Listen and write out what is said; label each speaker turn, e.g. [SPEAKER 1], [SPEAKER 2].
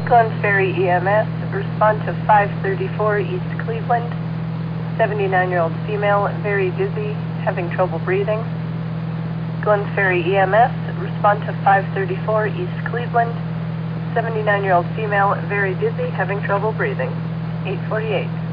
[SPEAKER 1] Glen Ferry EMS, respond to 534 East Cleveland. 79-year-old female, very dizzy, having trouble breathing. Glen Ferry EMS, respond to 534 East Cleveland. 79-year-old female, very dizzy, having trouble breathing. 848.